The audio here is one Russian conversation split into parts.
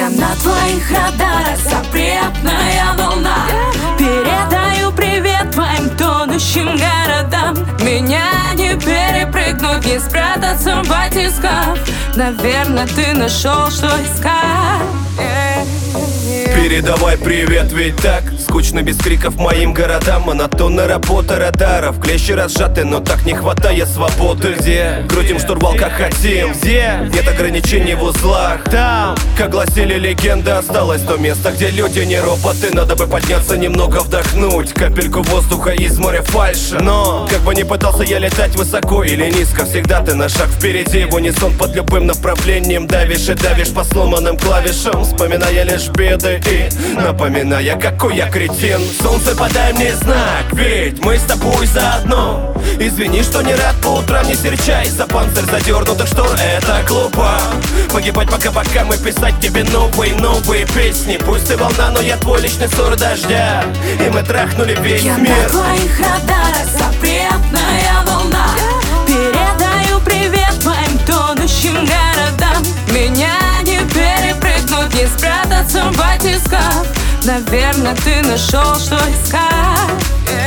на твоих радарах, запретная волна. Передаю привет твоим тонущим городам. Меня не перепрыгнуть, не спрятаться в батисках. Наверное, ты нашел, что искать. Передавай привет, ведь так скучно без криков моим городам. Монотонная работа радаров, клещи разжаты, но так не хватает свободы. Где? Крутим штурвал как хотим. Где? Нет ограничений в узлах. Там, как гласили легенды, осталось то место, где люди не роботы. Надо бы подняться, немного вдохнуть капельку воздуха из моря фальши. Но, как бы ни пытался я летать высоко или низко, всегда ты на шаг впереди. В унисон под любым направлением давишь и давишь по сломанным клавишам, вспоминая лишь беды и напоминая, какой я кретин. Солнце, подай мне знак, ведь мы с тобой заодно. Извини, что не рад по утрам, не серчай. За панцирь задернутых штор, это глупо. Погибать пока мы писать тебе новые песни. Пусть ты волна, но я твой личный ссор дождя. И мы трахнули весь мир. Я на твоих радарах, запретная волна. Передаю привет твоим тонущим городам. Меня не перепрыгнуть, не спрятаться в батисках. Наверное, ты нашел, что искать.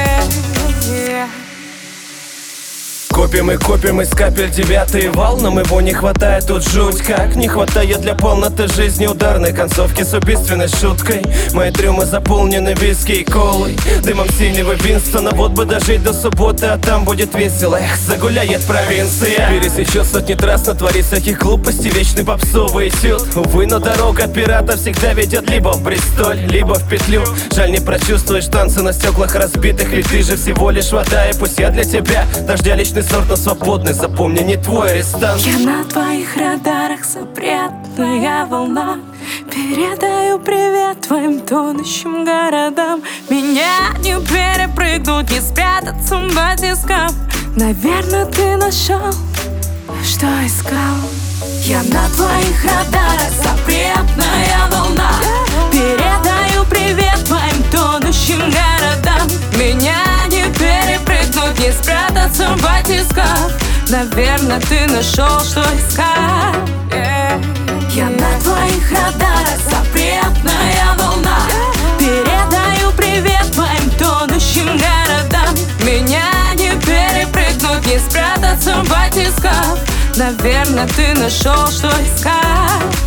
Копим из капель девятый вал, нам его не хватает тут жуть. Как не хватает для полноты жизни ударной концовки с убийственной шуткой. Мои трюмы заполнены виски и колой, дымом синего Винстона. Вот бы дожить до субботы, а там будет весело. Эх, загуляет провинция. Пересечет сотни трасс, натворит всяких глупостей, вечный попсовый этюд. Увы, но дорога пирата всегда ведет либо в Бристоль, либо в петлю. Жаль, не прочувствуешь танцы на стеклах разбитых, ведь ты же всего лишь вода. И пусть я для тебя дождя личный сорт, но свободный, запомни, не твой арестант. Я на твоих радарах, запретная волна. Передаю привет твоим тонущим городам. Меня не перепрыгнуть, не спрятаться в батисках. Наверное, ты нашел, что искал. Я на твоих радарах, запретная волна. Передаю привет твоим тонущим городам. Меня не перепрыгнуть, не спрятаться в батисках. Наверное, ты нашел, что искать. Я на твоих радарах, запретная волна. Передаю привет твоим тонущим городам. Меня не перепрыгнуть, не спрятаться в батисках. Наверное, ты нашел, что искать.